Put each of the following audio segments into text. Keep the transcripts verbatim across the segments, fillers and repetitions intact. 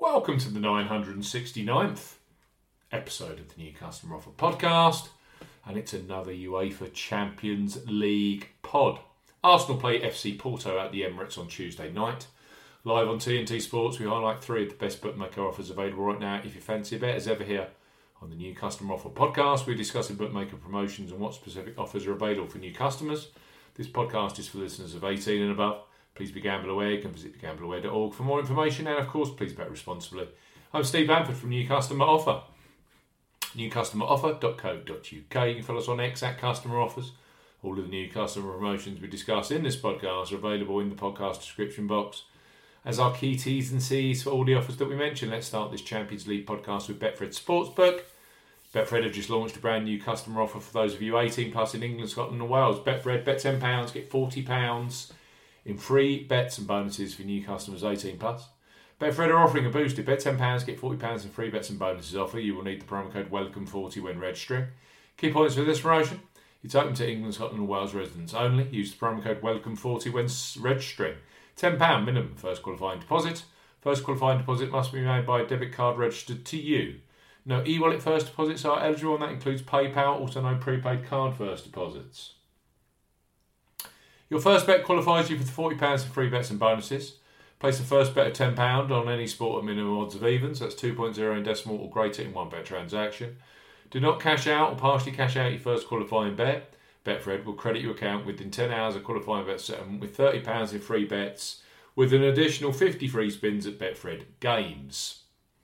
Welcome to the nine hundred sixty-ninth episode of the New Customer Offer podcast, and it's another UEFA Champions League pod. Arsenal play F C Porto at the Emirates on Tuesday night. Live on T N T Sports, we highlight three of the best bookmaker offers available right now. If you fancy a bet, as ever here on the New Customer Offer podcast, we're discussing bookmaker promotions and what specific offers are available for new customers. This podcast is for listeners of eighteen and above. Please be gamble aware. You can visit be gamble aware dot org for more information, and of course, please bet responsibly. I'm Steve Bamford from New Customer Offer. new customer offer dot co dot uk. You can follow us on X at Customer Offers. All of the new customer promotions we discuss in this podcast are available in the podcast description box. As our key T's and C's for all the offers that we mentioned, let's start this Champions League podcast with Betfred Sportsbook. Betfred have just launched a brand new customer offer for those of you eighteen plus in England, Scotland and Wales. Betfred, bet ten pounds, get forty pounds in free bets and bonuses for new customers eighteen plus. Betfred are offering a boosted bet ten pounds, get forty pounds in free bets and bonuses offer. You will need the promo code welcome forty when registering. Key points for this promotion: it's open to England, Scotland and Wales residents only. Use the promo code welcome forty when registering. ten pounds minimum first qualifying deposit. First qualifying deposit must be made by a debit card registered to you. No e-wallet first deposits are eligible, and that includes PayPal. Also no prepaid card first deposits. Your first bet qualifies you for the forty pounds in free bets and bonuses. Place a first bet of ten pounds on any sport at minimum odds of evens. That's two point oh in decimal or greater in one bet transaction. Do not cash out or partially cash out your first qualifying bet. Betfred will credit your account within ten hours of qualifying bet settlement with thirty pounds in free bets, with an additional fifty free spins at Betfred Games.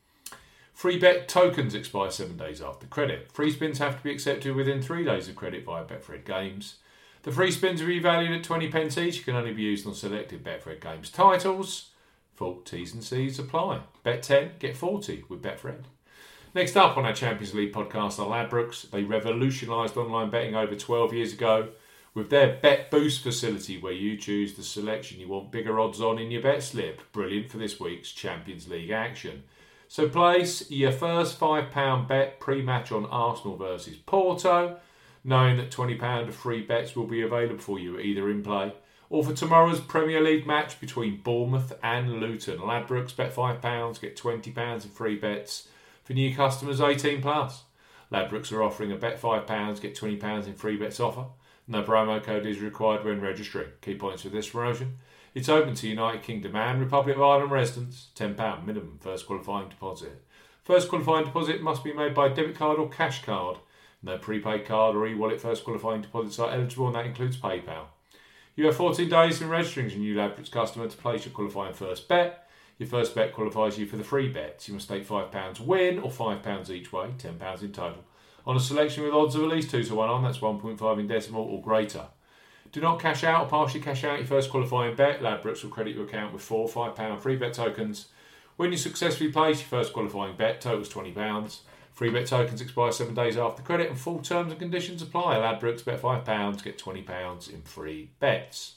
Free bet tokens expire seven days after credit. Free spins have to be accepted within three days of credit via Betfred Games. The free spins are revalued at twenty pence each. Can only be used on selected Betfred Games titles. Full T's and C's apply. Bet ten, get forty with Betfred. Next up on our Champions League podcast are Ladbrokes. They revolutionised online betting over twelve years ago with their Bet Boost facility, where you choose the selection you want bigger odds on in your bet slip. Brilliant for this week's Champions League action. So place your first five pounds bet pre-match on Arsenal versus Porto, knowing that twenty pounds of free bets will be available for you either in play or for tomorrow's Premier League match between Bournemouth and Luton. Ladbrokes, bet five pounds, get twenty pounds in free bets for new customers eighteen plus. Ladbrokes are offering a bet five pounds, get twenty pounds in free bets offer. No promo code is required when registering. Key points for this promotion: it's open to United Kingdom and Republic of Ireland residents. ten pounds minimum first qualifying deposit. First qualifying deposit must be made by debit card or cash card. No prepaid card or e-wallet first qualifying deposits are eligible, and that includes PayPal. You have fourteen days in registering as a new Ladbrokes customer to place your qualifying first bet. Your first bet qualifies you for the free bets. You must stake five pounds win or five pounds each way, ten pounds in total, on a selection with odds of at least two to one on, that's one point five in decimal or greater. Do not cash out or partially cash out your first qualifying bet. Ladbrokes will credit your account with four five pounds free bet tokens. When you successfully place your first qualifying bet, totals twenty pounds. Free bet tokens expire seven days after credit and full terms and conditions apply. Ladbrokes, bet five pounds, get twenty pounds in free bets.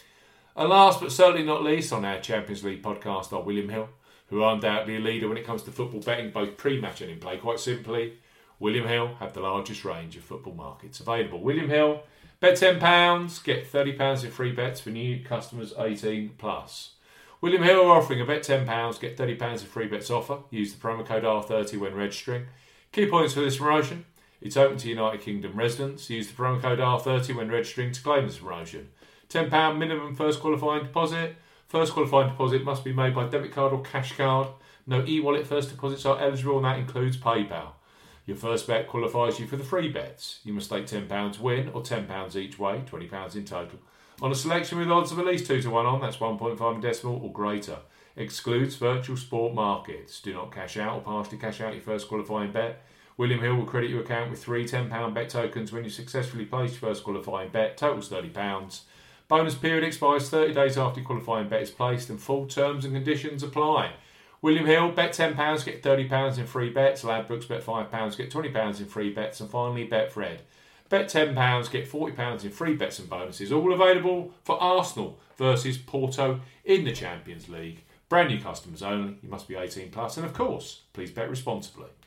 And last but certainly not least on our Champions League podcast are William Hill, who are undoubtedly a leader when it comes to football betting, both pre-match and in play. Quite simply, William Hill have the largest range of football markets available. William Hill, bet ten pounds, get thirty pounds in free bets for new customers eighteen plus. William Hill are offering a bet ten pounds, get thirty pounds in free bets offer. Use the promo code R thirty when registering. Key points for this promotion: it's open to United Kingdom residents. Use the promo code R thirty when registering to claim this promotion. ten pounds minimum first qualifying deposit. First qualifying deposit must be made by debit card or cash card. No e-wallet first deposits are eligible, and that includes PayPal. Your first bet qualifies you for the free bets. You must stake ten pounds win or ten pounds each way, twenty pounds in total, on a selection with odds of at least two to one on, that's one point five in decimal or greater. Excludes virtual sport markets. Do not cash out or partially cash out your first qualifying bet. William Hill will credit your account with three ten pounds bet tokens when you successfully place your first qualifying bet. Totals thirty pounds. Bonus period expires thirty days after your qualifying bet is placed, and full terms and conditions apply. William Hill, bet ten pounds, get thirty pounds in free bets. Ladbrokes, bet five pounds, get twenty pounds in free bets. And finally, Betfred, bet ten pounds, get forty pounds in free bets and bonuses. All available for Arsenal versus Porto in the Champions League. Brand new customers only. You must be eighteen plus, and of course, please bet responsibly.